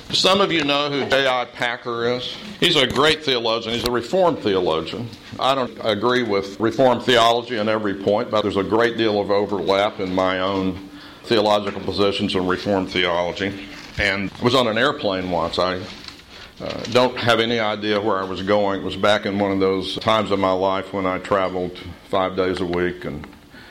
Some of you know who J.I. Packer is. He's a great theologian. He's a Reformed theologian. I don't agree with Reformed theology on every point, but there's a great deal of overlap in my own theological positions in Reformed theology. And I was on an airplane once. I don't have any idea where I was going. It was back in one of those times of my life when I traveled 5 days a week and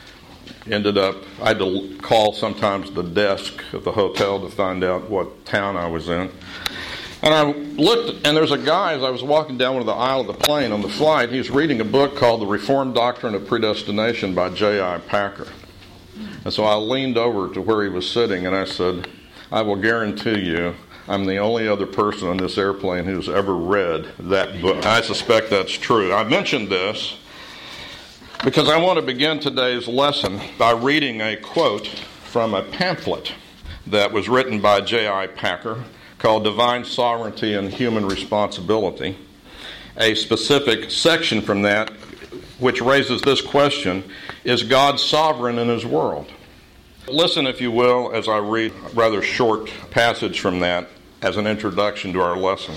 I had to call sometimes the desk at the hotel to find out what town I was in. And I looked, and there's a guy, as I was walking down one of the aisle of the plane on the flight, he was reading a book called The Reformed Doctrine of Predestination by J.I. Packer. And so I leaned over to where he was sitting, and I said, I will guarantee you I'm the only other person on this airplane who's ever read that book. I suspect that's true. I mentioned this because I want to begin today's lesson by reading a quote from a pamphlet that was written by J.I. Packer called Divine Sovereignty and Human Responsibility. A specific section from that which raises this question: is God sovereign in His world? Listen, if you will, as I read a rather short passage from that as an introduction to our lesson.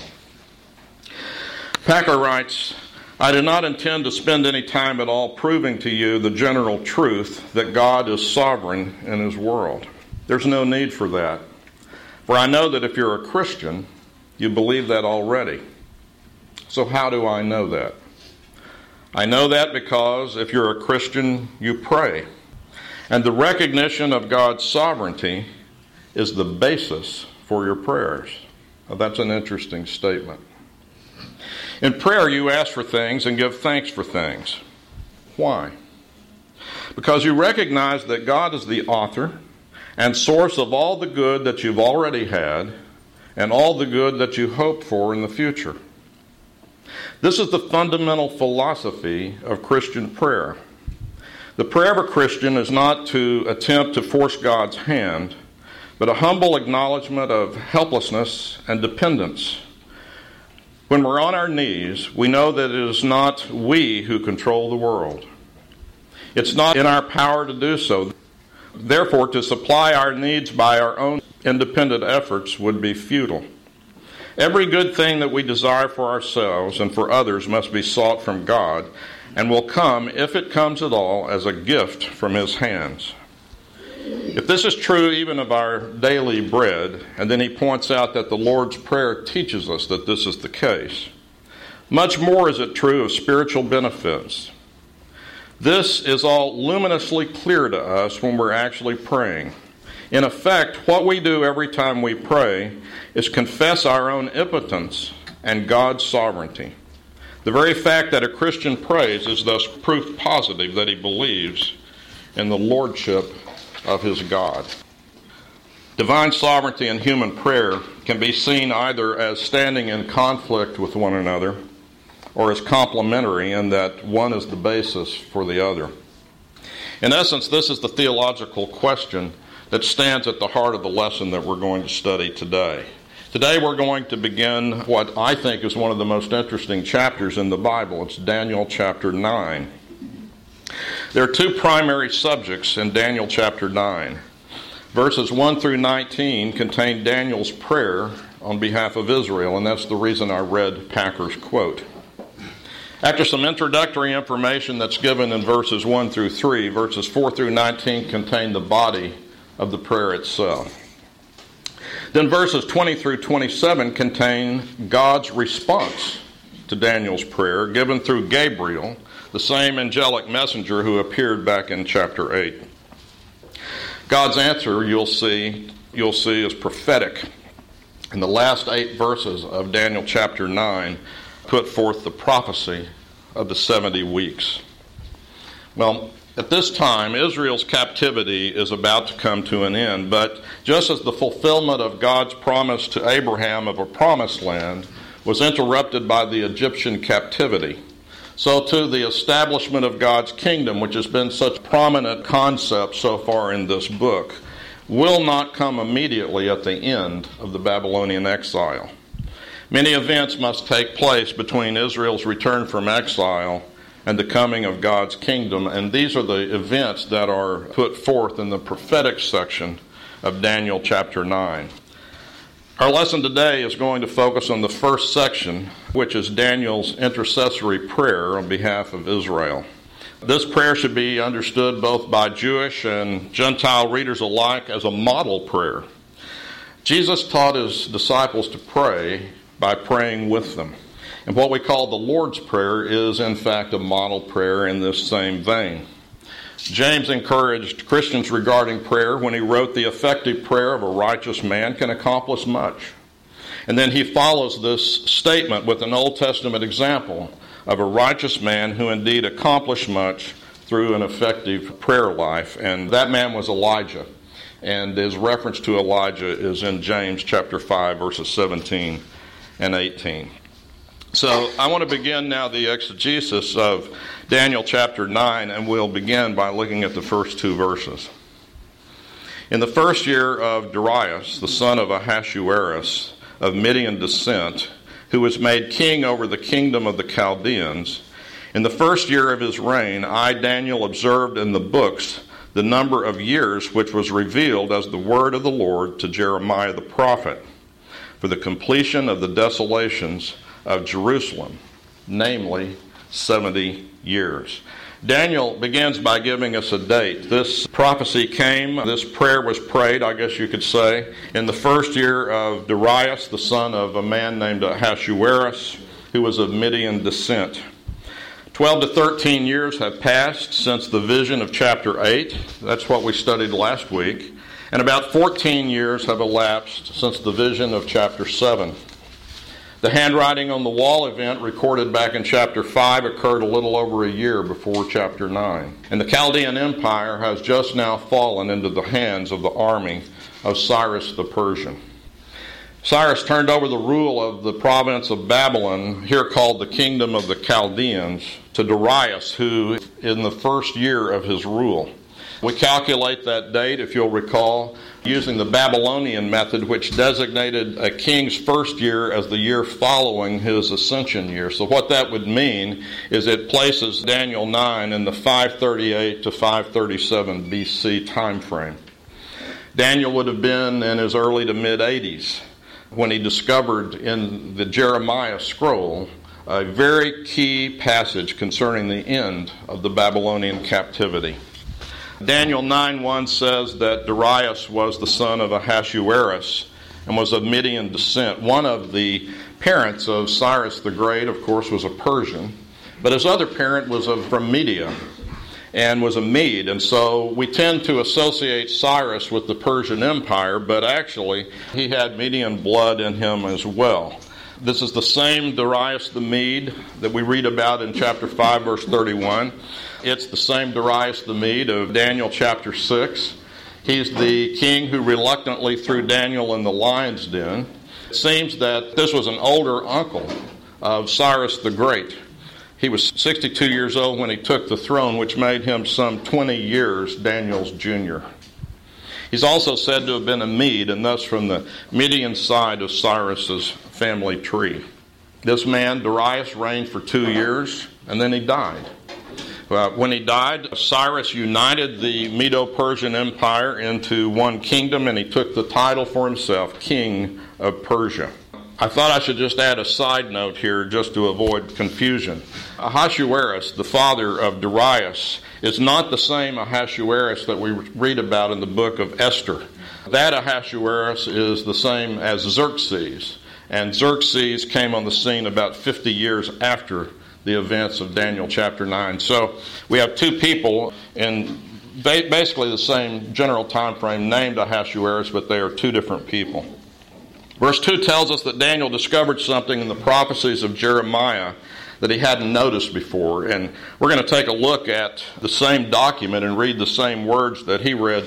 Packer writes, I do not intend to spend any time at all proving to you the general truth that God is sovereign in His world. There's no need for that. For I know that if you're a Christian, you believe that already. So how do I know that? I know that because if you're a Christian, you pray. And the recognition of God's sovereignty is the basis for your prayers. Now, that's an interesting statement. In prayer, you ask for things and give thanks for things. Why? Because you recognize that God is the author and source of all the good that you've already had and all the good that you hope for in the future. This is the fundamental philosophy of Christian prayer. The prayer of a Christian is not to attempt to force God's hand, but a humble acknowledgement of helplessness and dependence. When we're on our knees, we know that it is not we who control the world. It's not in our power to do so. Therefore, to supply our needs by our own independent efforts would be futile. Every good thing that we desire for ourselves and for others must be sought from God, and will come, if it comes at all, as a gift from His hands. If this is true even of our daily bread, and then he points out that the Lord's Prayer teaches us that this is the case, much more is it true of spiritual benefits. This is all luminously clear to us when we're actually praying. In effect, what we do every time we pray is confess our own impotence and God's sovereignty. The very fact that a Christian prays is thus proof positive that he believes in the lordship of his God. Divine sovereignty and human prayer can be seen either as standing in conflict with one another or as complementary in that one is the basis for the other. In essence, this is the theological question that stands at the heart of the lesson that we're going to study today. Today we're going to begin what I think is one of the most interesting chapters in the Bible. It's Daniel chapter 9. There are two primary subjects in Daniel chapter 9. Verses 1 through 19 contain Daniel's prayer on behalf of Israel, and that's the reason I read Packer's quote. After some introductory information that's given in verses 1 through 3, verses 4 through 19 contain the body of the prayer itself. Then verses 20 through 27 contain God's response to Daniel's prayer, given through Gabriel, the same angelic messenger who appeared back in chapter 8. God's answer, you'll see is prophetic. And the last 8 verses of Daniel chapter 9 put forth the prophecy of the 70 weeks. Well, at this time, Israel's captivity is about to come to an end, but just as the fulfillment of God's promise to Abraham of a promised land was interrupted by the Egyptian captivity, so too the establishment of God's kingdom, which has been such a prominent concept so far in this book, will not come immediately at the end of the Babylonian exile. Many events must take place between Israel's return from exile and the coming of God's kingdom, and these are the events that are put forth in the prophetic section of Daniel chapter 9. Our lesson today is going to focus on the first section, which is Daniel's intercessory prayer on behalf of Israel. This prayer should be understood both by Jewish and Gentile readers alike as a model prayer. Jesus taught his disciples to pray by praying with them. And what we call the Lord's Prayer is, in fact, a model prayer in this same vein. James encouraged Christians regarding prayer when he wrote, "The effective prayer of a righteous man can accomplish much." And then he follows this statement with an Old Testament example of a righteous man who indeed accomplished much through an effective prayer life. And that man was Elijah. And his reference to Elijah is in James chapter 5, verses 17 and 18. So I want to begin now the exegesis of Daniel chapter 9, and we'll begin by looking at the first two verses. In the first year of Darius, the son of Ahasuerus, of Median descent, who was made king over the kingdom of the Chaldeans, in the first year of his reign, I, Daniel, observed in the books the number of years which was revealed as the word of the Lord to Jeremiah the prophet, for the completion of the desolations of Jerusalem, namely 70 years. Daniel begins by giving us a date. This prophecy came, this prayer was prayed, I guess you could say, in the first year of Darius, the son of a man named Ahasuerus, who was of Median descent. 12 to 13 years have passed since the vision of chapter 8. That's what we studied last week. And about 14 years have elapsed since the vision of chapter 7. The handwriting on the wall event recorded back in chapter 5 occurred a little over a year before chapter 9. And the Chaldean Empire has just now fallen into the hands of the army of Cyrus the Persian. Cyrus turned over the rule of the province of Babylon, here called the kingdom of the Chaldeans, to Darius, who in the first year of his rule. We calculate that date, if you'll recall, using the Babylonian method, which designated a king's first year as the year following his ascension year. So what that would mean is it places Daniel 9 in the 538 to 537 BC time frame. Daniel would have been in his early to mid-80s when he discovered in the Jeremiah scroll a very key passage concerning the end of the Babylonian captivity. Daniel 9:1 says that Darius was the son of Ahasuerus and was of Median descent. One of the parents of Cyrus the Great, of course, was a Persian, but his other parent was from Media and was a Mede. And so we tend to associate Cyrus with the Persian Empire, but actually he had Median blood in him as well. This is the same Darius the Mede that we read about in chapter 5, verse 31. It's the same Darius the Mede of Daniel chapter 6. He's the king who reluctantly threw Daniel in the lion's den. It seems that this was an older uncle of Cyrus the Great. He was 62 years old when he took the throne, which made him some 20 years Daniel's junior. He's also said to have been a Mede, and thus from the Median side of Cyrus's family tree. This man, Darius, reigned for 2 years, and then he died. When he died, Cyrus united the Medo-Persian Empire into one kingdom, and he took the title for himself, King of Persia. I thought I should just add a side note here just to avoid confusion. Ahasuerus, the father of Darius, is not the same Ahasuerus that we read about in the book of Esther. That Ahasuerus is the same as Xerxes, and Xerxes came on the scene about 50 years after the events of Daniel chapter 9. So we have two people in basically the same general time frame named Ahasuerus, but they are two different people. Verse 2 tells us that Daniel discovered something in the prophecies of Jeremiah that he hadn't noticed before. And we're going to take a look at the same document and read the same words that he read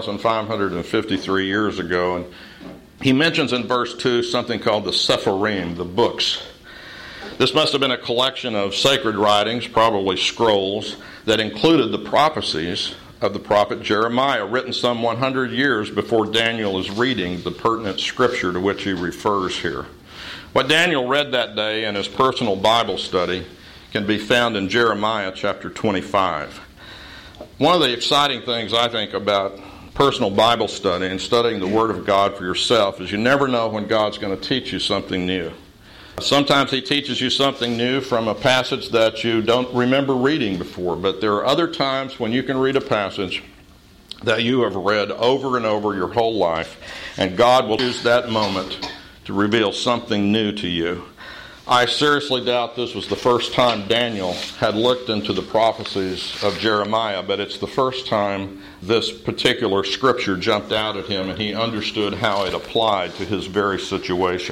2,553 years ago. And he mentions in verse 2 something called the Sepharim, the books. This must have been a collection of sacred writings, probably scrolls, that included the prophecies of the prophet Jeremiah, written some 100 years before Daniel is reading the pertinent scripture to which he refers here. What Daniel read that day in his personal Bible study can be found in Jeremiah chapter 25. One of the exciting things I think about personal Bible study and studying the Word of God for yourself is you never know when God's going to teach you something new. Sometimes He teaches you something new from a passage that you don't remember reading before, but there are other times when you can read a passage that you have read over and over your whole life, and God will use that moment to reveal something new to you. I seriously doubt this was the first time Daniel had looked into the prophecies of Jeremiah, but it's the first time this particular scripture jumped out at him and he understood how it applied to his very situation.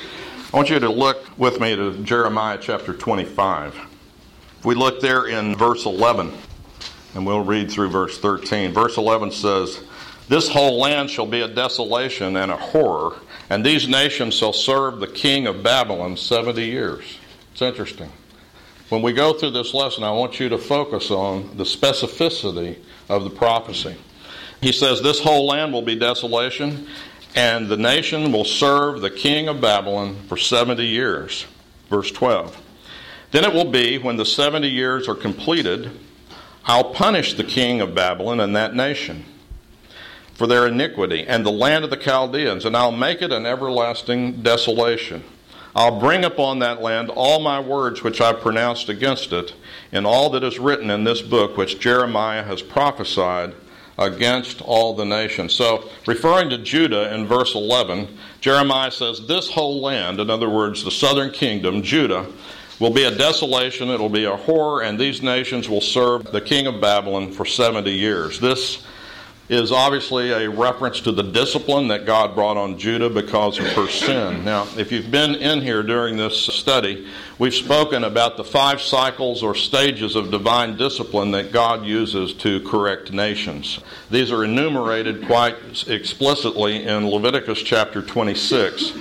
I want you to look with me to Jeremiah chapter 25. If we look there in verse 11, and we'll read through verse 13. Verse 11 says, "This whole land shall be a desolation and a horror, and these nations shall serve the king of Babylon 70 years. It's interesting. When we go through this lesson, I want you to focus on the specificity of the prophecy. He says, this whole land will be desolation, and the nation will serve the king of Babylon for 70 years. Verse 12. Then it will be, when the 70 years are completed, I'll punish the king of Babylon and that nation for their iniquity, and the land of the Chaldeans, and I'll make it an everlasting desolation. I'll bring upon that land all my words which I've pronounced against it, in all that is written in this book which Jeremiah has prophesied against all the nations." So, referring to Judah in verse 11, Jeremiah says this whole land, in other words, the southern kingdom, Judah, will be a desolation, it will be a horror, and these nations will serve the king of Babylon for 70 years. This is obviously a reference to the discipline that God brought on Judah because of her sin. Now, if you've been in here during this study, we've spoken about the 5 cycles or stages of divine discipline that God uses to correct nations. These are enumerated quite explicitly in Leviticus chapter 26.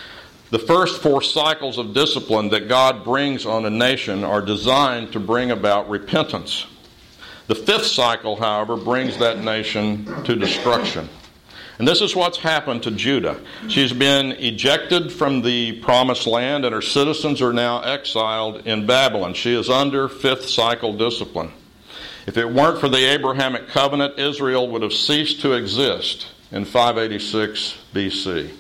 The first 4 cycles of discipline that God brings on a nation are designed to bring about repentance. The 5th cycle, however, brings that nation to destruction. And this is what's happened to Judah. She's been ejected from the promised land, and her citizens are now exiled in Babylon. She is under 5th cycle discipline. If it weren't for the Abrahamic covenant, Israel would have ceased to exist in 586 BC.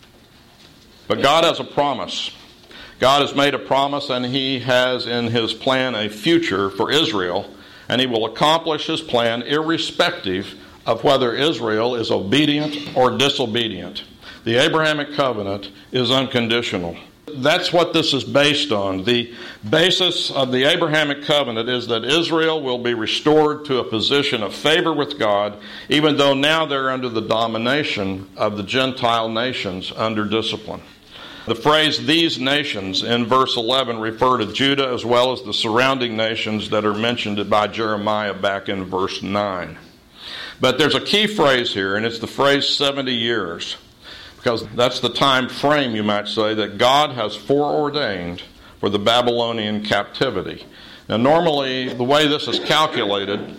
But God has a promise. God has made a promise, and He has in His plan a future for Israel, and He will accomplish His plan irrespective of whether Israel is obedient or disobedient. The Abrahamic covenant is unconditional. That's what this is based on. The basis of the Abrahamic covenant is that Israel will be restored to a position of favor with God, even though now they're under the domination of the Gentile nations under discipline. The phrase, these nations, in verse 11 refer to Judah as well as the surrounding nations that are mentioned by Jeremiah back in verse 9. But there's a key phrase here, and it's the phrase 70 years, because that's the time frame, you might say, that God has foreordained for the Babylonian captivity. Now, normally, the way this is calculated,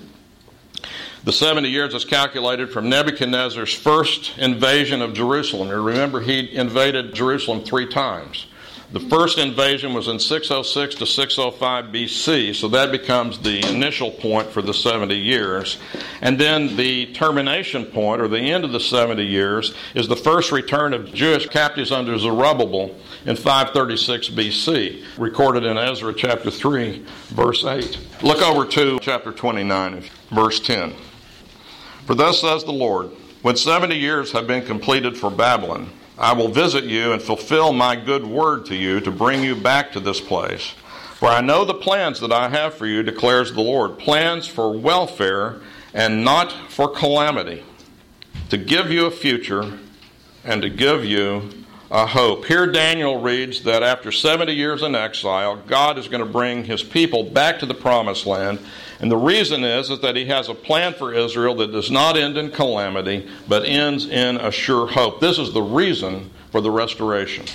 the 70 years is calculated from Nebuchadnezzar's first invasion of Jerusalem. You remember, he invaded Jerusalem 3 times. The first invasion was in 606 to 605 BC, so that becomes the initial point for the 70 years. And then the termination point, or the end of the 70 years, is the first return of Jewish captives under Zerubbabel in 536 BC, recorded in Ezra chapter 3, verse 8. Look over to chapter 29, verse 10. "For thus says the Lord, when 70 years have been completed for Babylon, I will visit you and fulfill my good word to you to bring you back to this place. For I know the plans that I have for you, declares the Lord, plans for welfare and not for calamity, to give you a future and to give you a hope." Here Daniel reads that after 70 years in exile, God is going to bring His people back to the promised land. And the reason is that He has a plan for Israel that does not end in calamity, but ends in a sure hope. This is the reason for the restoration.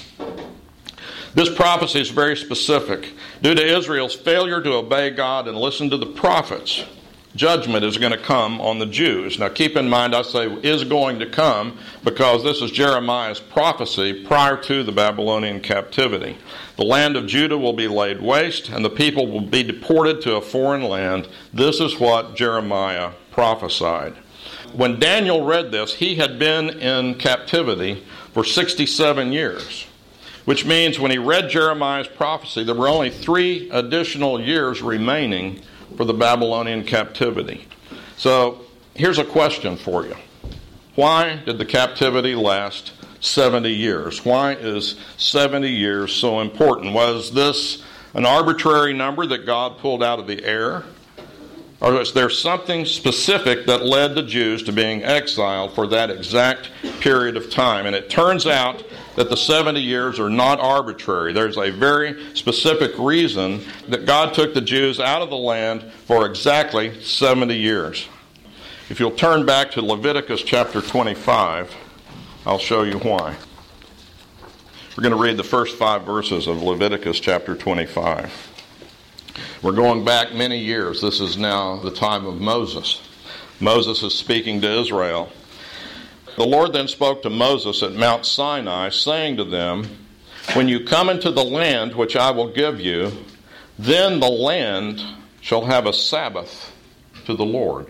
This prophecy is very specific. Due to Israel's failure to obey God and listen to the prophets, judgment is going to come on the Jews. Now keep in mind, I say is going to come because this is Jeremiah's prophecy prior to the Babylonian captivity. The land of Judah will be laid waste, and the people will be deported to a foreign land. This is what Jeremiah prophesied. when Daniel read this, he had been in captivity for 67 years, which means when he read Jeremiah's prophecy, there were only 3 additional years remaining for the Babylonian captivity. So here's a question for you. Why did the captivity last 70 years? Why is 70 years so important? Was this an arbitrary number that God pulled out of the air? Or is there something specific that led the Jews to being exiled for that exact period of time? And it turns out that the 70 years are not arbitrary. There's a very specific reason that God took the Jews out of the land for exactly 70 years. If you'll turn back to Leviticus chapter 25, I'll show you why. We're going to read the first 5 verses of Leviticus chapter 25. We're going back many years. This is now the time of Moses. Moses is speaking to Israel. The Lord then spoke to Moses at Mount Sinai, saying to them, "When you come into the land which I will give you, then the land shall have a Sabbath to the Lord.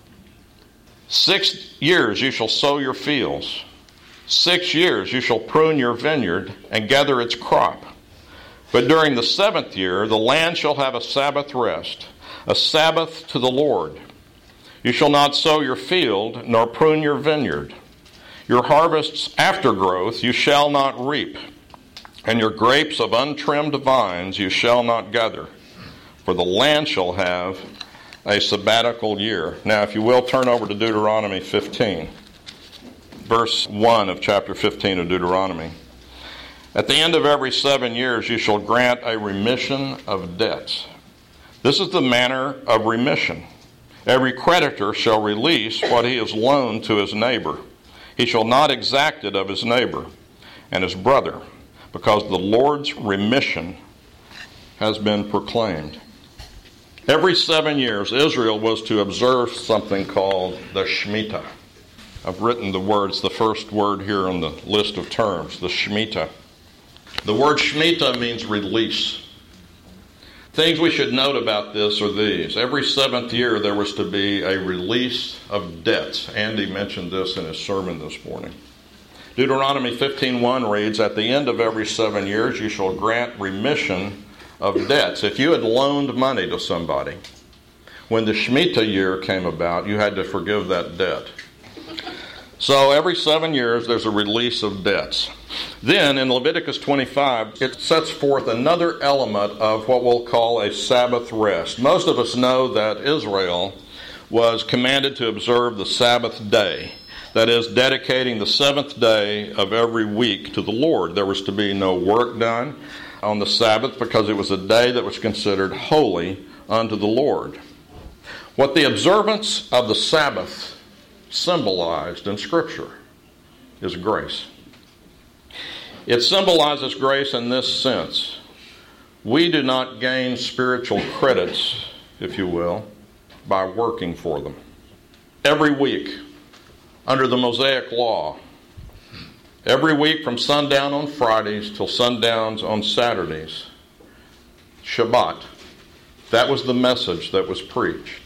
6 years you shall sow your fields. 6 years you shall prune your vineyard and gather its crop. But during the 7th year the land shall have a Sabbath rest, a Sabbath to the Lord. You shall not sow your field, nor prune your vineyard. Your harvest's aftergrowth you shall not reap, and your grapes of untrimmed vines you shall not gather, for the land shall have a sabbatical year." Now, if you will, turn over to Deuteronomy 15, verse 1 of chapter 15 of Deuteronomy. "At the end of every 7 years you shall grant a remission of debts. This is the manner of remission. Every creditor shall release what he has loaned to his neighbor. He shall not exact it of his neighbor and his brother, because the Lord's remission has been proclaimed." Every 7 years, Israel was to observe something called the Shemitah. I've written the words, the first word here on the list of terms, the Shemitah. The word Shemitah means release. Things we should note about this are these. Every 7th year there was to be a release of debts. Andy mentioned this in his sermon this morning. Deuteronomy 15:1 reads, "At the end of every 7 years you shall grant remission of debts." If you had loaned money to somebody, when the Shemitah year came about, you had to forgive that debt. So every 7 years there's a release of debts. Then in Leviticus 25, it sets forth another element of what we'll call a Sabbath rest. Most of us know that Israel was commanded to observe the Sabbath day. That is, dedicating the 7th day of every week to the Lord. There was to be no work done on the Sabbath because it was a day that was considered holy unto the Lord. What the observance of the Sabbath symbolized in Scripture is grace. It symbolizes grace in this sense. We do not gain spiritual credits, if you will, by working for them. Every week, under the Mosaic law, every week from sundown on Fridays till sundowns on Saturdays, Shabbat, that was the message that was preached.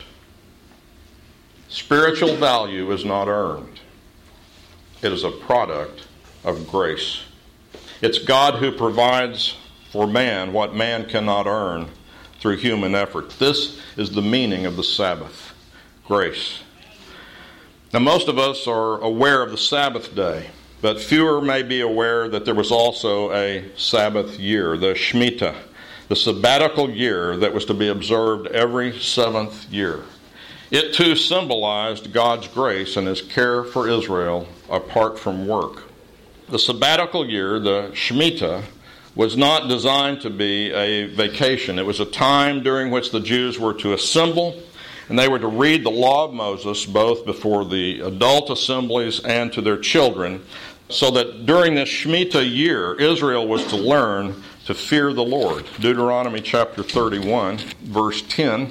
Spiritual value is not earned. It is a product of grace. It's God who provides for man what man cannot earn through human effort. This is the meaning of the Sabbath, grace. Now, most of us are aware of the Sabbath day, but fewer may be aware that there was also a Sabbath year, the Shemitah, the sabbatical year that was to be observed every 7th year. It too symbolized God's grace and his care for Israel apart from work. The sabbatical year, the Shemitah, was not designed to be a vacation. It was a time during which the Jews were to assemble, and they were to read the law of Moses both before the adult assemblies and to their children, so that during this Shemitah year, Israel was to learn to fear the Lord. Deuteronomy chapter 31, verse 10.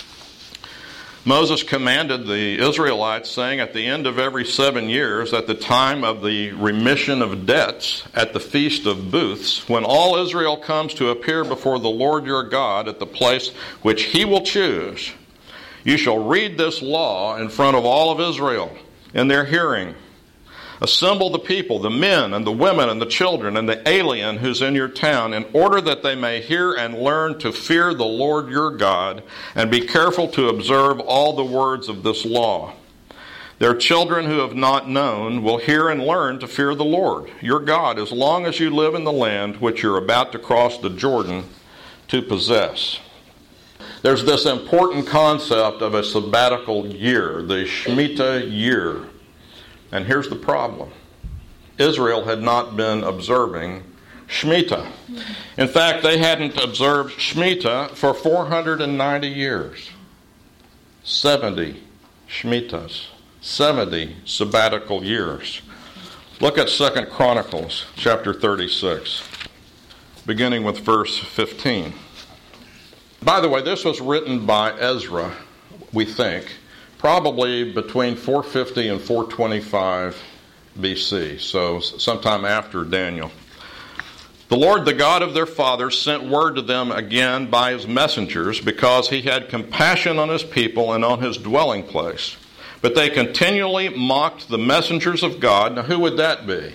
Moses commanded the Israelites, saying, "At the end of every 7 years, at the time of the remission of debts, at the Feast of Booths, when all Israel comes to appear before the Lord your God at the place which he will choose, you shall read this law in front of all of Israel. in their hearing. Assemble the people, the men and the women and the children and the alien who's in your town, in order that they may hear and learn to fear the Lord your God, and be careful to observe all the words of this law. Their children who have not known will hear and learn to fear the Lord your God as long as you live in the land which you're about to cross the Jordan to possess. There's this important concept of a sabbatical year, the Shemitah year. And here's the problem. Israel had not been observing Shemitah. In fact, they hadn't observed Shemitah for 490 years. 70 Shemitahs. 70 sabbatical years. Look at 2 Chronicles chapter 36, beginning with verse 15. By the way, this was written by Ezra, we think, probably between 450 and 425 BC, so sometime after Daniel. The Lord, the God of their fathers, sent word to them again by his messengers, because he had compassion on his people and on his dwelling place. But they continually mocked the messengers of God. Now, who would that be?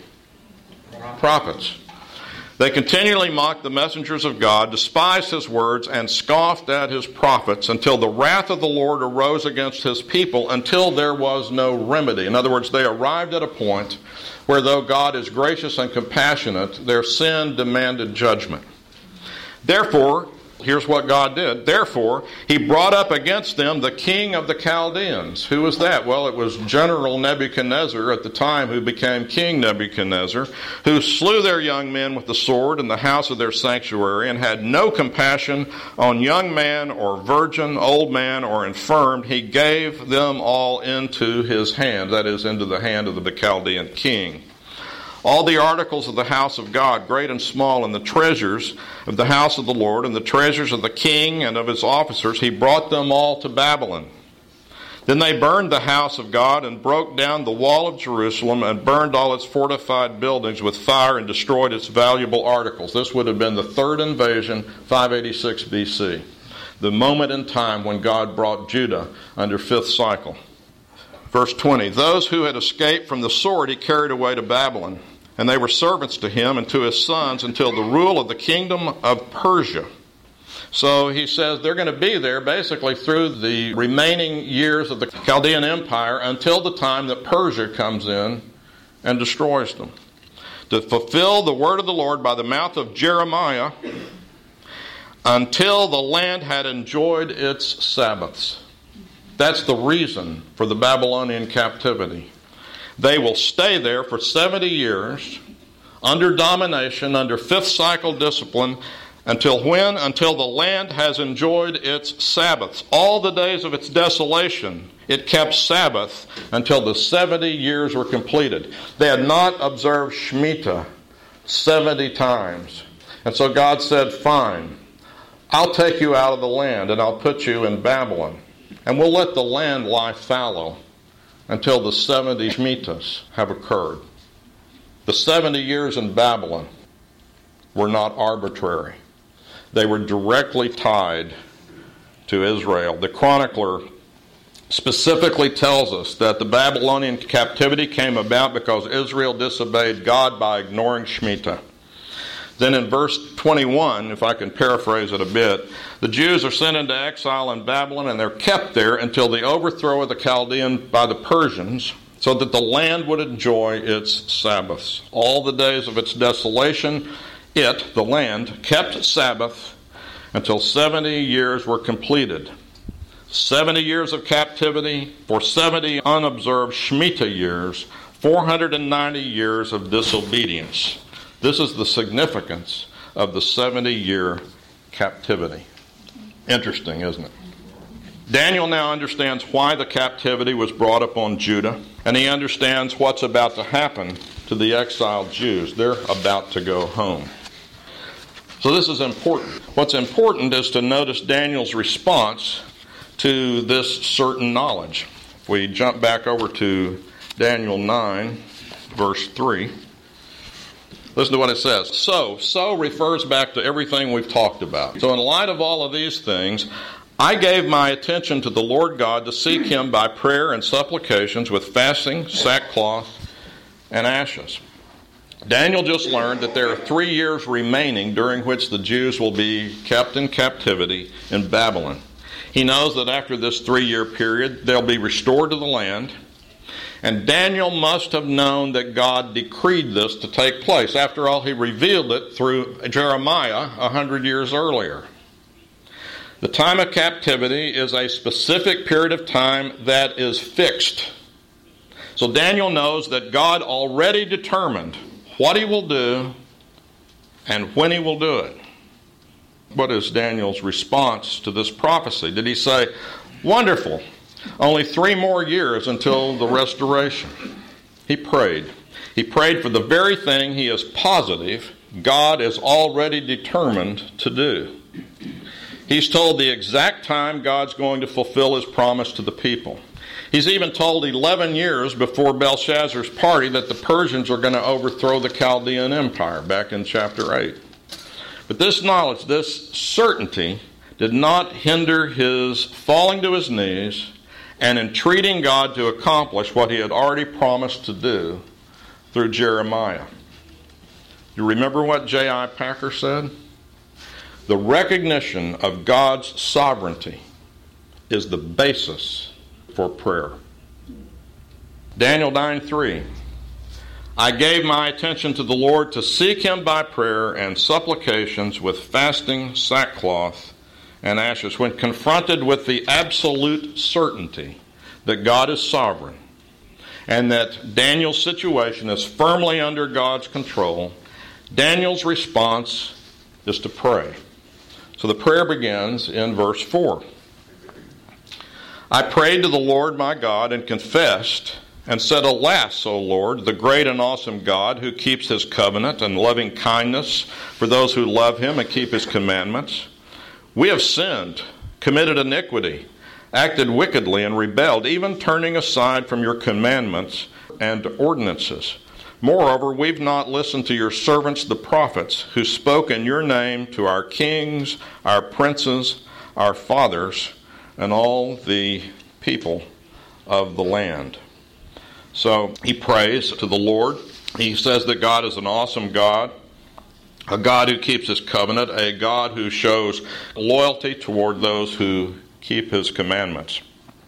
Prophets. They continually mocked the messengers of God, despised his words, and scoffed at his prophets, until the wrath of the Lord arose against his people, until there was no remedy. In other words, they arrived at a point where, though God is gracious and compassionate, their sin demanded judgment. Therefore, here's what God did. Therefore, he brought up against them the king of the Chaldeans. Who was that? Well, it was General Nebuchadnezzar at the time, who became King Nebuchadnezzar, who slew their young men with the sword in the house of their sanctuary, and had no compassion on young man or virgin, old man or infirm. He gave them all into his hand, that is, into the hand of the Chaldean king. All the articles of the house of God, great and small, and the treasures of the house of the Lord, and the treasures of the king and of his officers, he brought them all to Babylon. Then they burned the house of God and broke down the wall of Jerusalem and burned all its fortified buildings with fire and destroyed its valuable articles. This would have been the third invasion, 586 BC, the moment in time when God brought Judah under fifth cycle. Verse 20, those who had escaped from the sword he carried away to Babylon, and they were servants to him and to his sons until the rule of the kingdom of Persia. So he says they're going to be there basically through the remaining years of the Chaldean Empire until the time that Persia comes in and destroys them. To fulfill the word of the Lord by the mouth of Jeremiah, until the land had enjoyed its Sabbaths. That's the reason for the Babylonian captivity. They will stay there for 70 years under domination, under fifth cycle discipline, until when? Until the land has enjoyed its Sabbaths. All the days of its desolation, it kept Sabbath until the 70 years were completed. They had not observed Shemitah 70 times. And so God said, fine, I'll take you out of the land and I'll put you in Babylon. And we'll let the land lie fallow until the 70 Shemitahs have occurred. The 70 years in Babylon were not arbitrary. They were directly tied to Israel. The chronicler specifically tells us that the Babylonian captivity came about because Israel disobeyed God by ignoring Shemitah. Then in verse 21, if I can paraphrase it a bit, the Jews are sent into exile in Babylon, and they're kept there until the overthrow of the Chaldean by the Persians, so that the land would enjoy its Sabbaths. All the days of its desolation, the land, kept Sabbath until 70 years were completed. 70 years of captivity for 70 unobserved Shemitah years, 490 years of disobedience. This is the significance of the 70-year captivity. Interesting, isn't it? Daniel now understands why the captivity was brought upon Judah, and he understands what's about to happen to the exiled Jews. They're about to go home. So this is important. What's important is to notice Daniel's response to this certain knowledge. If we jump back over to Daniel 9, verse 3. Listen to what it says. So refers back to everything we've talked about. So in light of all of these things, I gave my attention to the Lord God to seek him by prayer and supplications with fasting, sackcloth, and ashes. Daniel just learned that there are 3 years remaining during which the Jews will be kept in captivity in Babylon. He knows that after this 3-year period, they'll be restored to the land. And Daniel must have known that God decreed this to take place. After all, he revealed it through Jeremiah 100 years earlier. The time of captivity is a specific period of time that is fixed. So Daniel knows that God already determined what he will do and when he will do it. What is Daniel's response to this prophecy? Did he say, "Wonderful, only 3 more years until the restoration"? He prayed. He prayed for the very thing he is positive God is already determined to do. He's told the exact time God's going to fulfill his promise to the people. He's even told 11 years before Belshazzar's party that the Persians are going to overthrow the Chaldean Empire, back in chapter 8. But this knowledge, this certainty, did not hinder his falling to his knees and entreating God to accomplish what he had already promised to do through Jeremiah. You remember what J.I. Packer said? The recognition of God's sovereignty is the basis for prayer. Daniel 9:3. I gave my attention to the Lord to seek him by prayer and supplications with fasting, sackcloth, and ashes. When confronted with the absolute certainty that God is sovereign and that Daniel's situation is firmly under God's control, Daniel's response is to pray. So the prayer begins in verse 4. I prayed to the Lord my God and confessed and said, Alas, O Lord, the great and awesome God who keeps his covenant and loving kindness for those who love him and keep his commandments. We have sinned, committed iniquity, acted wickedly and rebelled, even turning aside from your commandments and ordinances. Moreover, we've not listened to your servants the prophets, who spoke in your name to our kings, our princes, our fathers, and all the people of the land. So he prays to the Lord. He says that God is an awesome God, a God who keeps his covenant, a God who shows loyalty toward those who keep his commandments.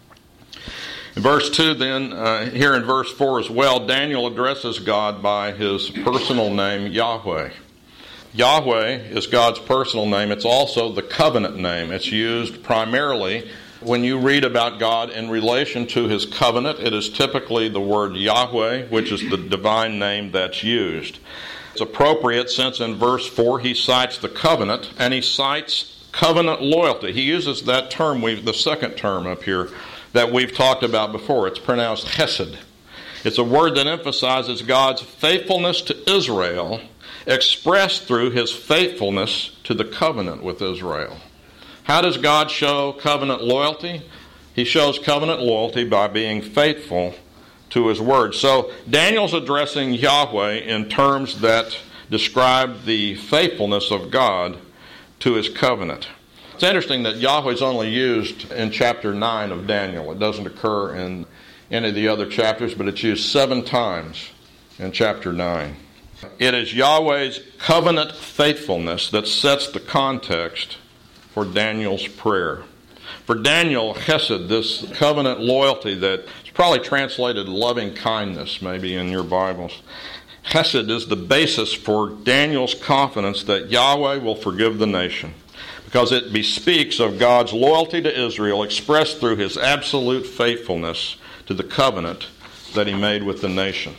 In verse 2 then, here in verse 4 as well, Daniel addresses God by his personal name, Yahweh. Yahweh is God's personal name. It's also the covenant name. It's used primarily when you read about God in relation to his covenant. It is typically the word Yahweh, which is the divine name that's used. It's appropriate since in verse 4 he cites the covenant and he cites covenant loyalty. He uses that term, the second term up here, that we've talked about before. It's pronounced chesed. It's a word that emphasizes God's faithfulness to Israel, expressed through his faithfulness to the covenant with Israel. How does God show covenant loyalty? He shows covenant loyalty by being faithful to his word. So Daniel's addressing Yahweh in terms that describe the faithfulness of God to his covenant. It's interesting that Yahweh is only used in chapter 9 of Daniel. It doesn't occur in any of the other chapters, but it's used 7 times in chapter 9. It is Yahweh's covenant faithfulness that sets the context for Daniel's prayer. For Daniel, chesed, this covenant loyalty that is probably translated loving kindness maybe in your Bibles. Chesed is the basis for Daniel's confidence that Yahweh will forgive the nation, because it bespeaks of God's loyalty to Israel expressed through his absolute faithfulness to the covenant that he made with the nation.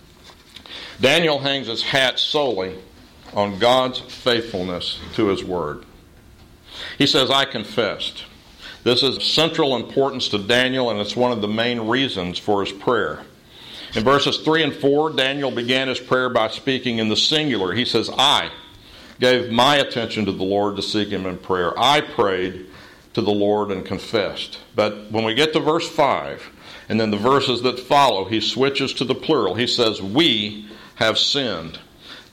Daniel hangs his hat solely on God's faithfulness to his word. He says, I confessed. This is of central importance to Daniel, and it's one of the main reasons for his prayer. In verses 3 and 4, Daniel began his prayer by speaking in the singular. He says, I gave my attention to the Lord to seek him in prayer. I prayed to the Lord and confessed. But when we get to verse 5, and then the verses that follow, he switches to the plural. He says, we have sinned.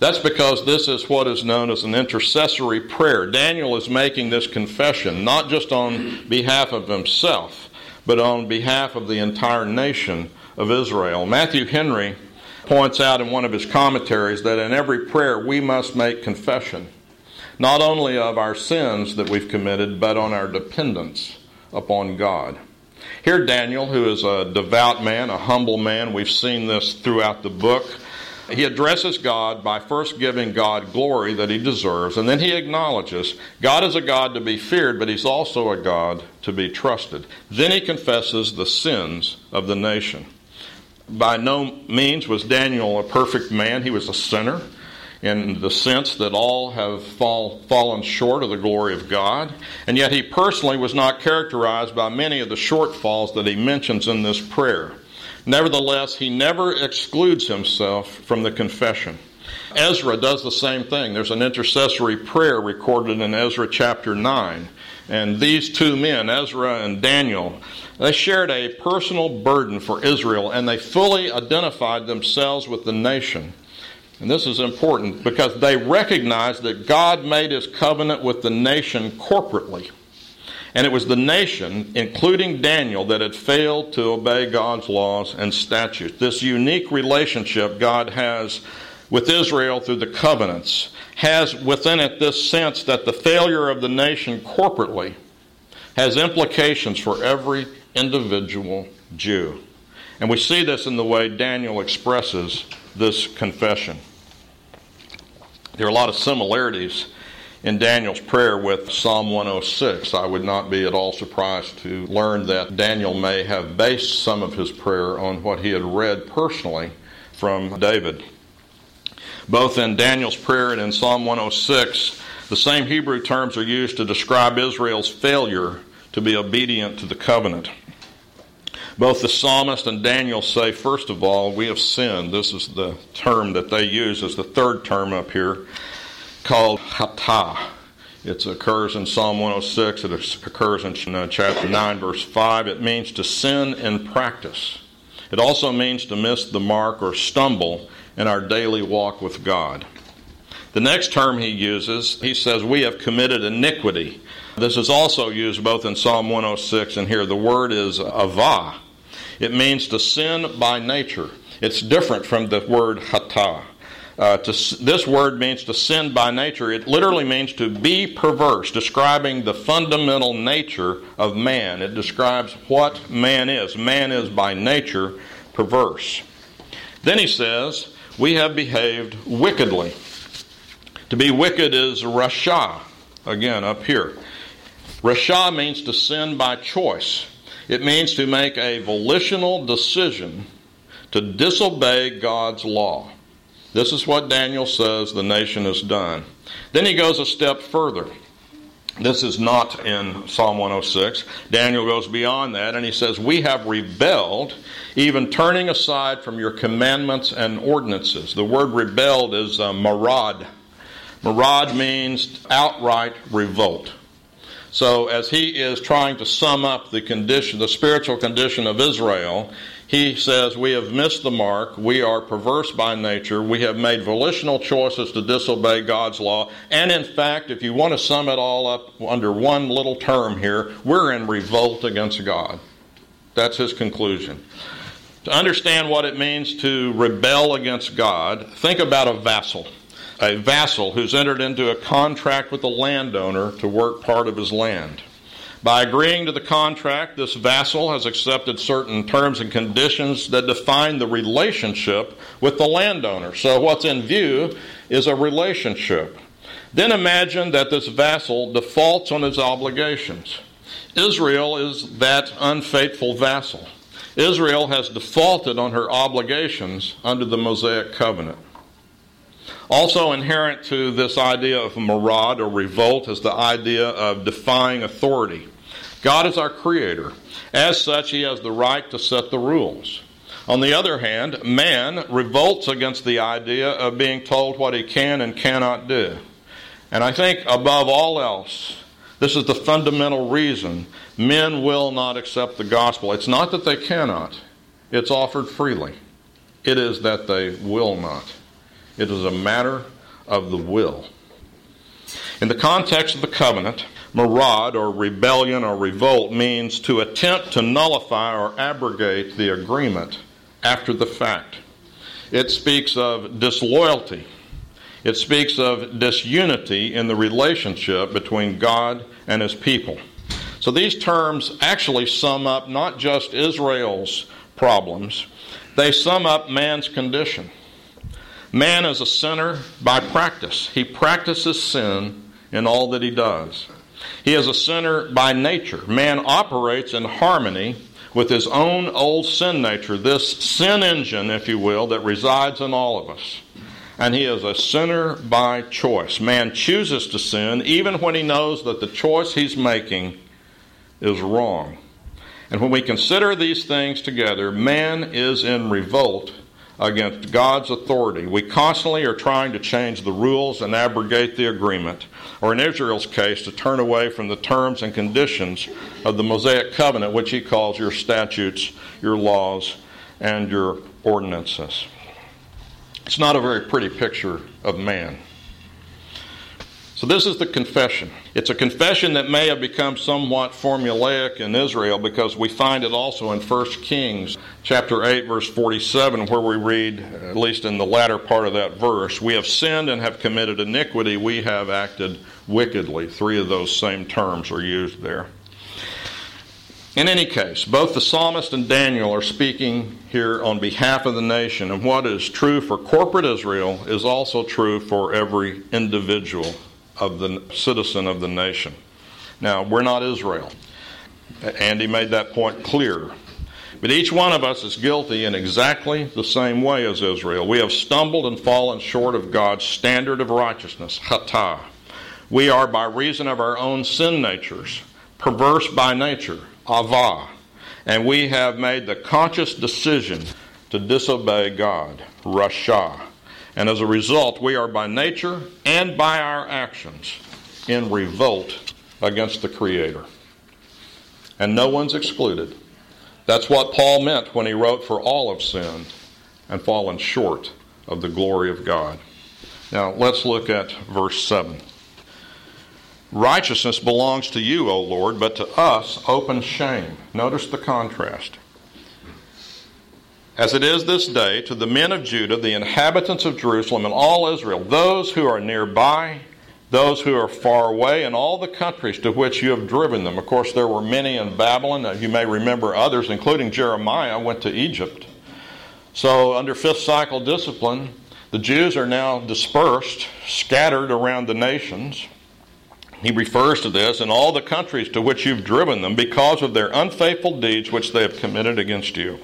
That's because this is what is known as an intercessory prayer. Daniel is making this confession, not just on behalf of himself, but on behalf of the entire nation of Israel. Matthew Henry points out in one of his commentaries that in every prayer we must make confession, not only of our sins that we've committed, but on our dependence upon God. Here Daniel, who is a devout man, a humble man, we've seen this throughout the book, he addresses God by first giving God glory that he deserves, and then he acknowledges God is a God to be feared, but he's also a God to be trusted. Then he confesses the sins of the nation. By no means was Daniel a perfect man. He was a sinner in the sense that all have fallen short of the glory of God, and yet he personally was not characterized by many of the shortfalls that he mentions in this prayer. Nevertheless, he never excludes himself from the confession. Ezra does the same thing. There's an intercessory prayer recorded in Ezra chapter 9. And these two men, Ezra and Daniel, they shared a personal burden for Israel, and they fully identified themselves with the nation. And this is important because they recognized that God made his covenant with the nation corporately. And it was the nation, including Daniel, that had failed to obey God's laws and statutes. This unique relationship God has with Israel through the covenants has within it this sense that the failure of the nation corporately has implications for every individual Jew. And we see this in the way Daniel expresses this confession. There are a lot of similarities in Daniel's prayer with Psalm 106. I would not be at all surprised to learn that Daniel may have based some of his prayer on what he had read personally from David. Both in Daniel's prayer and in Psalm 106, the same Hebrew terms are used to describe Israel's failure to be obedient to the covenant. Both the psalmist and Daniel say, first of all, we have sinned. This is the term that they use as the third term up here, called hatah. It occurs in Psalm 106. It occurs in chapter 9, verse 5. It means to sin in practice. It also means to miss the mark or stumble in our daily walk with God. The next term he uses, he says, we have committed iniquity. This is also used both in Psalm 106 and here. The word is avah. It means to sin by nature. It's different from the word hatah. This word means to sin by nature. It literally means to be perverse, describing the fundamental nature of man. It describes what man is. Man is by nature perverse. Then he says, we have behaved wickedly. To be wicked is rasha, again up here. Rasha means to sin by choice. It means to make a volitional decision to disobey God's law. This is what Daniel says the nation has done. Then he goes a step further. This is not in Psalm 106. Daniel goes beyond that and he says, we have rebelled, even turning aside from your commandments and ordinances. The word rebelled is marad. Marad means outright revolt. So as he is trying to sum up the spiritual condition of Israel, he says, we have missed the mark, we are perverse by nature, we have made volitional choices to disobey God's law, and in fact, if you want to sum it all up under one little term here, we're in revolt against God. That's his conclusion. To understand what it means to rebel against God, think about a vassal. A vassal who's entered into a contract with the landowner to work part of his land. By agreeing to the contract, this vassal has accepted certain terms and conditions that define the relationship with the landowner. So what's in view is a relationship. Then imagine that this vassal defaults on his obligations. Israel is that unfaithful vassal. Israel has defaulted on her obligations under the Mosaic covenant. Also inherent to this idea of marad or revolt is the idea of defying authority. God is our creator. As such, he has the right to set the rules. On the other hand, man revolts against the idea of being told what he can and cannot do. And I think above all else, this is the fundamental reason men will not accept the gospel. It's not that they cannot. It's offered freely. It is that they will not. It is a matter of the will. In the context of the covenant, marad, or rebellion or revolt, means to attempt to nullify or abrogate the agreement after the fact. It speaks of disloyalty. It speaks of disunity in the relationship between God and his people. So these terms actually sum up not just Israel's problems, they sum up man's condition. Man is a sinner by practice. He practices sin in all that he does. He is a sinner by nature. Man operates in harmony with his own old sin nature, this sin engine, if you will, that resides in all of us. And he is a sinner by choice. Man chooses to sin even when he knows that the choice he's making is wrong. And when we consider these things together, man is in revolt against God's authority. We constantly are trying to change the rules and abrogate the agreement, or in Israel's case, to turn away from the terms and conditions of the Mosaic covenant, which he calls your statutes, your laws, and your ordinances. It's not a very pretty picture of man. So this is the confession. It's a confession that may have become somewhat formulaic in Israel, because we find it also in 1 Kings chapter 8, verse 47, where we read, at least in the latter part of that verse, "We have sinned and have committed iniquity. We have acted wickedly." 3 of those same terms are used there. In any case, both the psalmist and Daniel are speaking here on behalf of the nation, and what is true for corporate Israel is also true for every individual of the citizen of the nation. Now, we're not Israel. Andy made that point clear. But each one of us is guilty in exactly the same way as Israel. We have stumbled and fallen short of God's standard of righteousness, chatah. We are, by reason of our own sin natures, perverse by nature, avah. And we have made the conscious decision to disobey God, rasha. And as a result, we are by nature and by our actions in revolt against the Creator. And no one's excluded. That's what Paul meant when he wrote, "For all have sinned and fallen short of the glory of God." Now, let's look at verse 7. "Righteousness belongs to you, O Lord, but to us open shame." Notice the contrast. "As it is this day, to the men of Judah, the inhabitants of Jerusalem, and all Israel, those who are nearby, those who are far away, and all the countries to which you have driven them." Of course, there were many in Babylon. You may remember others, including Jeremiah, went to Egypt. So under fifth cycle discipline, the Jews are now dispersed, scattered around the nations. He refers to this in all the countries to which you've driven them because of their unfaithful deeds which they have committed against you.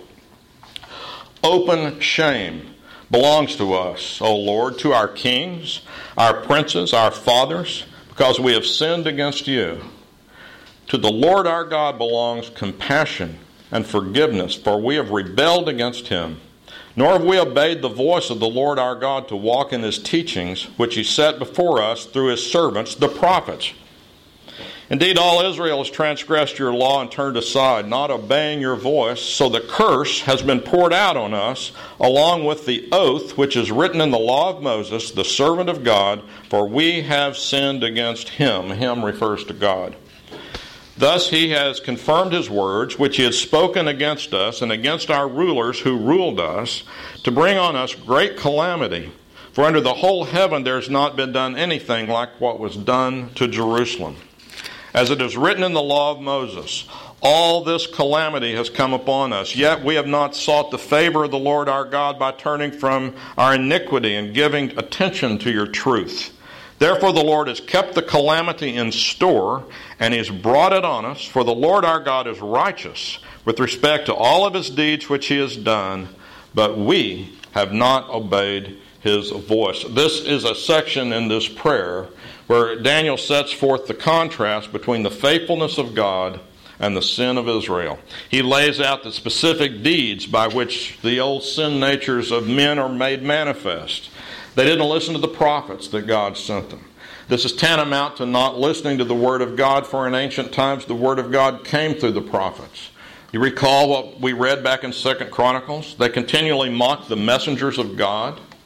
Open shame belongs to us, O Lord, to our kings, our princes, our fathers, because we have sinned against you. To the Lord our God belongs compassion and forgiveness, for we have rebelled against him. Nor have we obeyed the voice of the Lord our God to walk in his teachings, which he set before us through his servants, the prophets. Indeed, all Israel has transgressed your law and turned aside, not obeying your voice, so the curse has been poured out on us, along with the oath which is written in the law of Moses, the servant of God, for we have sinned against him." Him refers to God. "Thus he has confirmed his words, which he has spoken against us and against our rulers who ruled us, to bring on us great calamity. For under the whole heaven there has not been done anything like what was done to Jerusalem. As it is written in the law of Moses, all this calamity has come upon us, yet we have not sought the favor of the Lord our God by turning from our iniquity and giving attention to your truth. Therefore the Lord has kept the calamity in store, and he has brought it on us, for the Lord our God is righteous with respect to all of his deeds which he has done, but we have not obeyed his voice." This is a section in this prayer where Daniel sets forth the contrast between the faithfulness of God and the sin of Israel. He lays out the specific deeds by which the old sin natures of men are made manifest. They didn't listen to the prophets that God sent them. This is tantamount to not listening to the Word of God, for in ancient times the Word of God came through the prophets. You recall what we read back in 2 Chronicles? They continually mocked the messengers of God,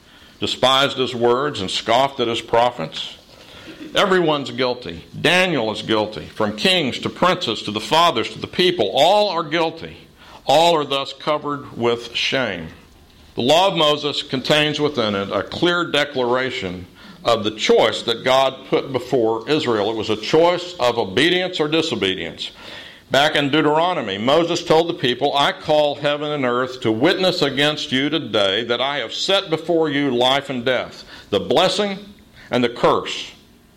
despised his words and scoffed at his prophets. Everyone's guilty. Daniel is guilty. From kings to princes to the fathers to the people, all are guilty. All are thus covered with shame. The law of Moses contains within it a clear declaration of the choice that God put before Israel. It was a choice of obedience or disobedience. Back in Deuteronomy, Moses told the people, I call heaven and earth to witness against you today that I have set before you life and death, the blessing and the curse.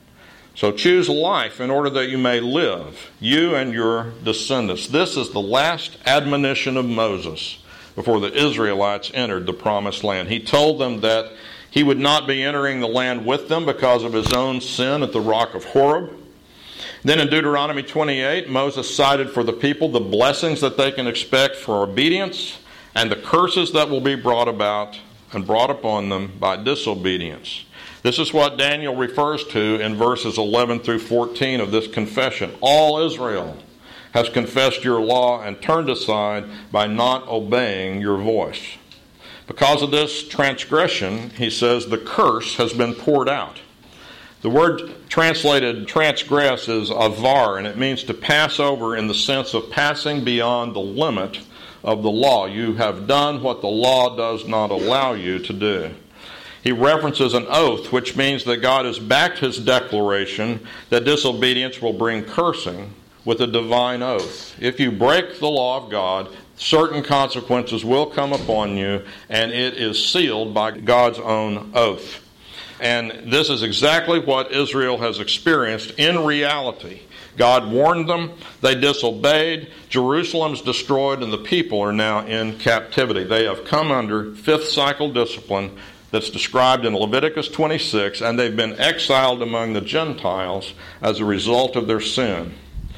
So choose life in order that you may live, you and your descendants. This is the last admonition of Moses before the Israelites entered the promised land. He told them that he would not be entering the land with them because of his own sin at the rock of Horeb. Then in Deuteronomy 28, Moses cited for the people the blessings that they can expect for obedience and the curses that will be brought about and brought upon them by disobedience. This is what Daniel refers to in verses 11 through 14 of this confession. All Israel has confessed your law and turned aside by not obeying your voice. Because of this transgression, he says, the curse has been poured out. The word translated transgress is avar, and it means to pass over in the sense of passing beyond the limit of the law. You have done what the law does not allow you to do. He references an oath, which means that God has backed his declaration that disobedience will bring cursing with a divine oath. If you break the law of God, certain consequences will come upon you, and it is sealed by God's own oath. And this is exactly what Israel has experienced in reality. God warned them, they disobeyed, Jerusalem's destroyed, and the people are now in captivity. They have come under fifth cycle discipline that's described in Leviticus 26, and they've been exiled among the Gentiles as a result of their sin.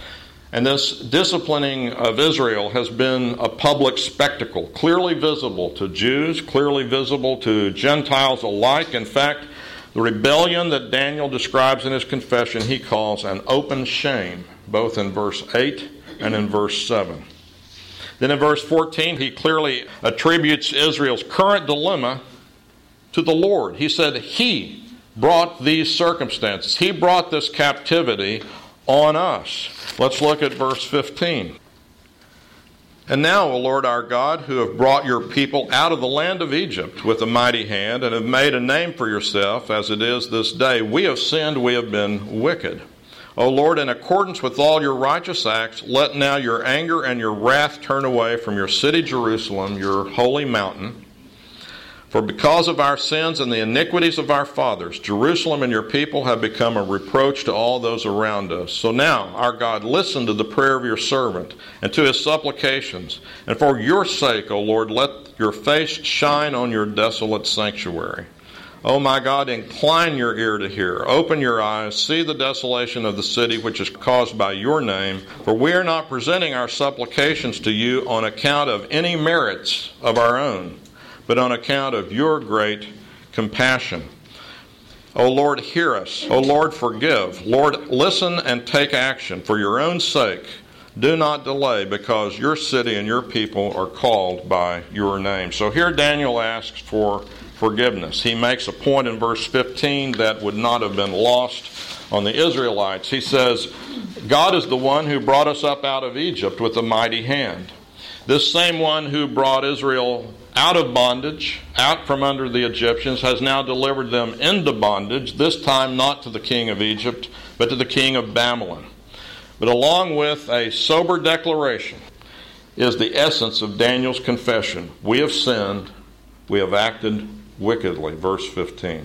And this disciplining of Israel has been a public spectacle, clearly visible to Jews, clearly visible to Gentiles alike. In fact, the rebellion that Daniel describes in his confession, he calls an open shame, both in verse 8 and in verse 7. Then in verse 14, he clearly attributes Israel's current dilemma to the Lord. He said he brought these circumstances. He brought this captivity on us. Let's look at verse 15. And now, O Lord our God, who have brought your people out of the land of Egypt with a mighty hand and have made a name for yourself as it is this day, we have sinned, we have been wicked. O Lord, in accordance with all your righteous acts, let now your anger and your wrath turn away from your city Jerusalem, your holy mountain. For because of our sins and the iniquities of our fathers, Jerusalem and your people have become a reproach to all those around us. So now, our God, listen to the prayer of your servant and to his supplications. And for your sake, O Lord, let your face shine on your desolate sanctuary. O my God, incline your ear to hear. Open your eyes. See the desolation of the city which is caused by your name. For we are not presenting our supplications to you on account of any merits of our own, but on account of your great compassion. O Lord, hear us. O Lord, forgive. Lord, listen and take action. For your own sake, do not delay, because your city and your people are called by your name. So here Daniel asks for forgiveness. He makes a point in verse 15 that would not have been lost on the Israelites. He says, God is the one who brought us up out of Egypt with a mighty hand. This same one who brought Israel out of bondage, out from under the Egyptians, has now delivered them into bondage, this time not to the king of Egypt, but to the king of Babylon. But along with a sober declaration is the essence of Daniel's confession. We have sinned, we have acted wickedly, verse 15.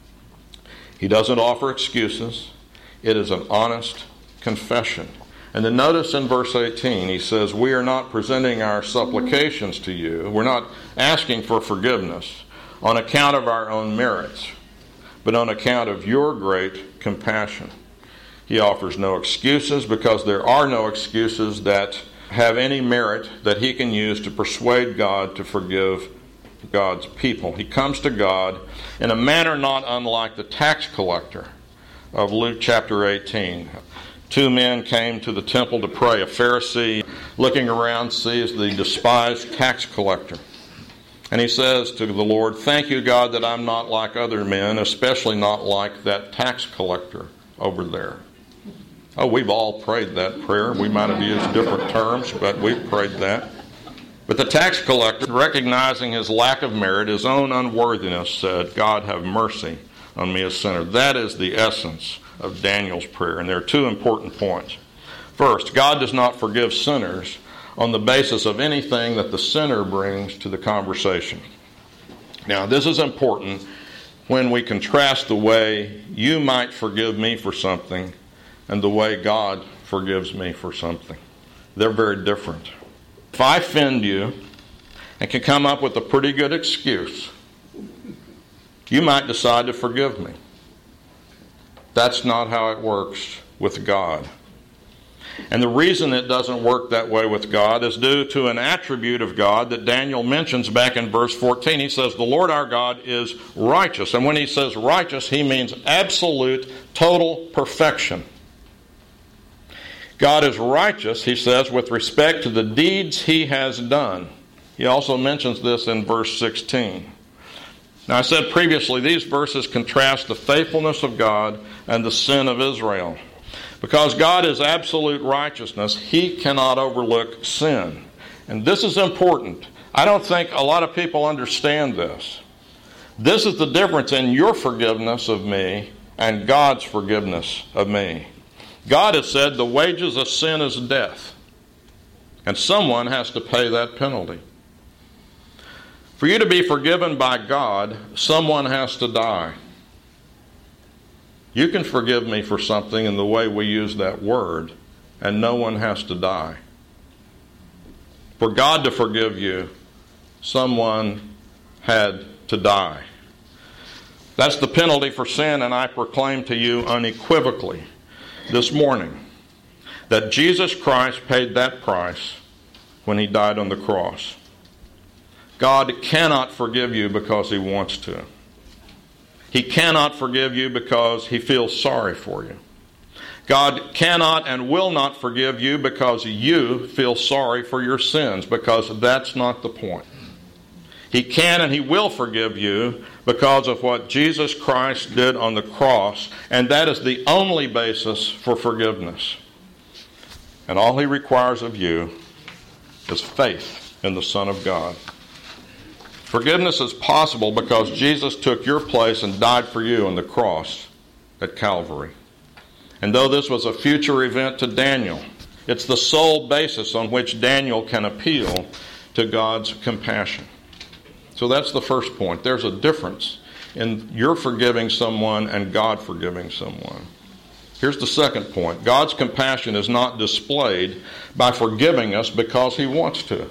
He doesn't offer excuses. It is an honest confession. And then notice in verse 18, he says, we are not presenting our supplications to you. We're not asking for forgiveness on account of our own merits, but on account of your great compassion. He offers no excuses, because there are no excuses that have any merit that he can use to persuade God to forgive God's people. He comes to God in a manner not unlike the tax collector of Luke chapter 18. Two men came to the temple to pray. A Pharisee, looking around, sees the despised tax collector. And he says to the Lord, "Thank you, God, that I'm not like other men, especially not like that tax collector over there." Oh, we've all prayed that prayer. We might have used different terms, but we've prayed that. But the tax collector, recognizing his lack of merit, his own unworthiness, said, "God, have mercy on me, a sinner." That is the essence of Daniel's prayer. And there are two important points. First, God does not forgive sinners on the basis of anything that the sinner brings to the conversation. Now, this is important when we contrast the way you might forgive me for something and the way God forgives me for something. They're very different. If I offend you and can come up with a pretty good excuse, you might decide to forgive me. That's not how it works with God. And the reason it doesn't work that way with God is due to an attribute of God that Daniel mentions back in verse 14. He says, "The Lord our God is righteous." And when he says righteous, he means absolute, total perfection. God is righteous, he says, with respect to the deeds he has done. He also mentions this in verse 16. Now, I said previously, these verses contrast the faithfulness of God and the sin of Israel. Because God is absolute righteousness, he cannot overlook sin. And this is important. I don't think a lot of people understand this. This is the difference in your forgiveness of me and God's forgiveness of me. God has said the wages of sin is death, and someone has to pay that penalty. For you to be forgiven by God, someone has to die. You can forgive me for something in the way we use that word, and no one has to die. For God to forgive you, someone had to die. That's the penalty for sin, and I proclaim to you unequivocally this morning that Jesus Christ paid that price when he died on the cross. God cannot forgive you because he wants to. He cannot forgive you because he feels sorry for you. God cannot and will not forgive you because you feel sorry for your sins, because that's not the point. He can and he will forgive you because of what Jesus Christ did on the cross, and that is the only basis for forgiveness. And all he requires of you is faith in the Son of God. Forgiveness is possible because Jesus took your place and died for you on the cross at Calvary. And though this was a future event to Daniel, it's the sole basis on which Daniel can appeal to God's compassion. So that's the first point. There's a difference in your forgiving someone and God forgiving someone. Here's the second point. God's compassion is not displayed by forgiving us because he wants to.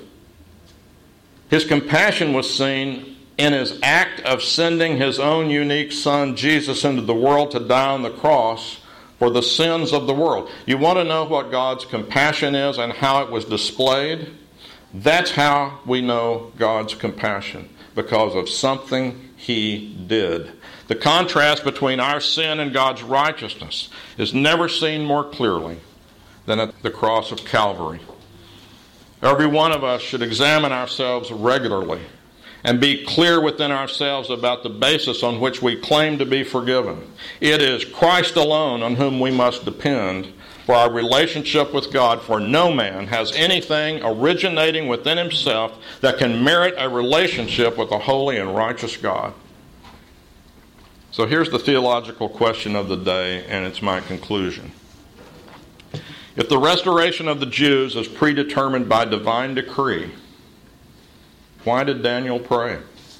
His compassion was seen in his act of sending his own unique son, Jesus, into the world to die on the cross for the sins of the world. You want to know what God's compassion is and how it was displayed? That's how we know God's compassion, because of something he did. The contrast between our sin and God's righteousness is never seen more clearly than at the cross of Calvary. Every one of us should examine ourselves regularly and be clear within ourselves about the basis on which we claim to be forgiven. It is Christ alone on whom we must depend for our relationship with God, for no man has anything originating within himself that can merit a relationship with a holy and righteous God. So here's the theological question of the day, and it's my conclusion. If the restoration of the Jews is predetermined by divine decree, why did Daniel pray?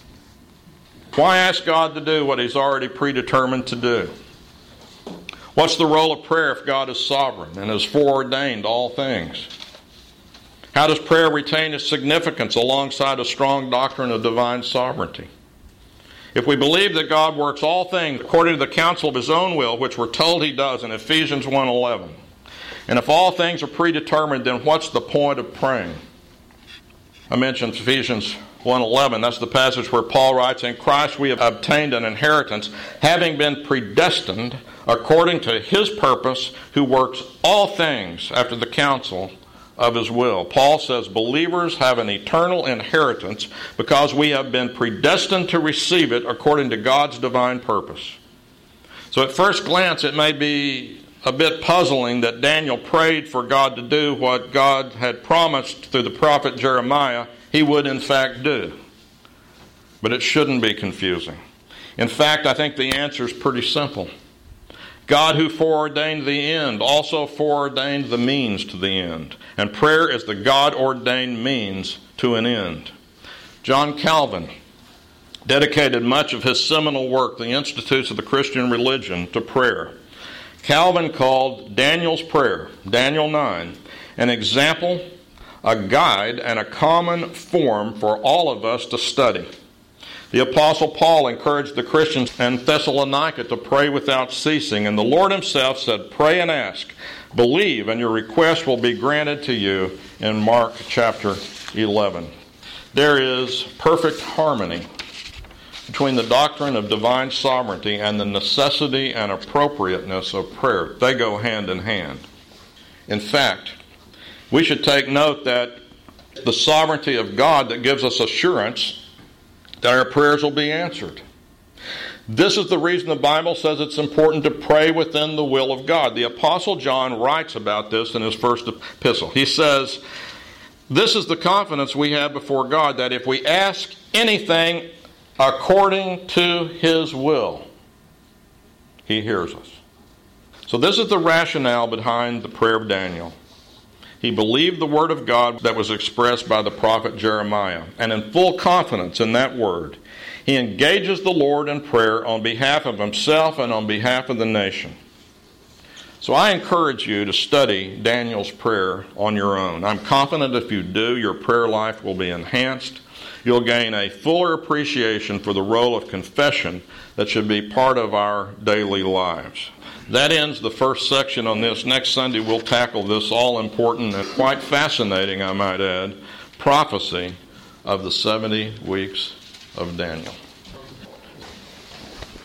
Why ask God to do what he's already predetermined to do? What's the role of prayer if God is sovereign and has foreordained all things? How does prayer retain its significance alongside a strong doctrine of divine sovereignty? If we believe that God works all things according to the counsel of his own will, which we're told he does in Ephesians 1:11, and if all things are predetermined, then what's the point of praying? I mentioned Ephesians 1:11. That's the passage where Paul writes, "In Christ we have obtained an inheritance, having been predestined according to his purpose, who works all things after the counsel of his will. Paul says believers have an eternal inheritance because we have been predestined to receive it according to God's divine purpose. So at first glance, it may be a bit puzzling that Daniel prayed for God to do what God had promised through the prophet Jeremiah he would in fact do. But it shouldn't be confusing. In fact, I think the answer is pretty simple. God who foreordained the end also foreordained the means to the end. And prayer is the God-ordained means to an end. John Calvin dedicated much of his seminal work, The Institutes of the Christian Religion, to prayer. Calvin called Daniel's prayer, Daniel 9, an example, a guide, and a common form for all of us to study. The Apostle Paul encouraged the Christians in Thessalonica to pray without ceasing, and the Lord himself said, "Pray and ask, believe, and your request will be granted to you," in Mark chapter 11. There is perfect harmony between the doctrine of divine sovereignty and the necessity and appropriateness of prayer. They go hand in hand. In fact, we should take note that the sovereignty of God that gives us assurance that our prayers will be answered. This is the reason the Bible says it's important to pray within the will of God. The Apostle John writes about this in his first epistle. He says, "This is the confidence we have before God, that if we ask anything according to his will, he hears us." So this is the rationale behind the prayer of Daniel. He believed the word of God that was expressed by the prophet Jeremiah, and in full confidence in that word, he engages the Lord in prayer on behalf of himself and on behalf of the nation. So I encourage you to study Daniel's prayer on your own. I'm confident if you do, your prayer life will be enhanced. You'll gain a fuller appreciation for the role of confession that should be part of our daily lives. That ends the first section on this. Next Sunday we'll tackle this all-important and quite fascinating, I might add, prophecy of the 70 weeks of Daniel.